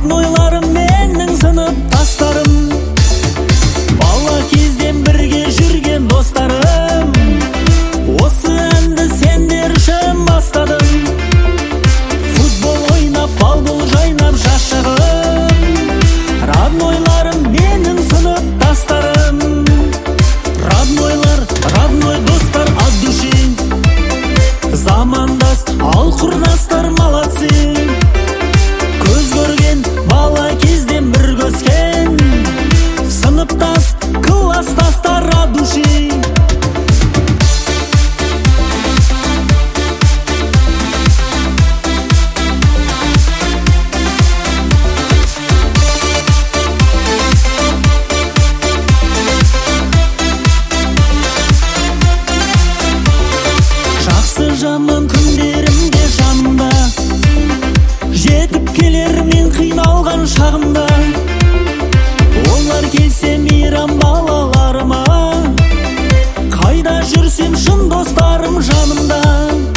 роднойларым менің сыныптастарым, бала кезден бірге жүрген достарым. Осы әнді сендер үшін бастадым. Футбол ойнап, балбұл жайнап жас шағым, роднойларым менің сыныптастарым. Роднойлар, родной достар от души, замандас ал құрдастар молодцы. Көз көрген бала кезден бір көскен, сыныптас класстастар от души. Жақсы жаман күндерімде жанымда, жетіп келер мен қиналған шағымда. Олар келсе мейрам балаларыма, қайда жүрсем шын достарым жанымда.